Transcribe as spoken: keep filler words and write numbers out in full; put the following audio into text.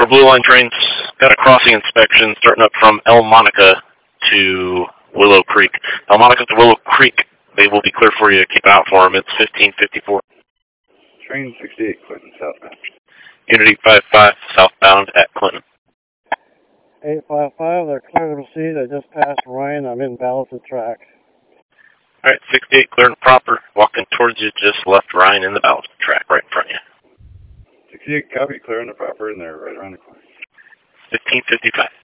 Our Blue Line trains got a crossing inspection starting up from El Monica to Willow Creek. El Monica to Willow Creek, they will be clear for you. Keep an eye out for them. It's fifteen fifty-four. Train sixty-eight, Clinton, southbound. Unity five five, southbound at Clinton. eight five five, they're clear to proceed. I just passed Ryan. I'm in ballasted track. All right, sixty-eight, clear and proper. Walking towards you, just left Ryan in the ballasted track right in front of you. sixty-eight, copy, clear and proper, and they're right around the corner. fifteen fifty-five.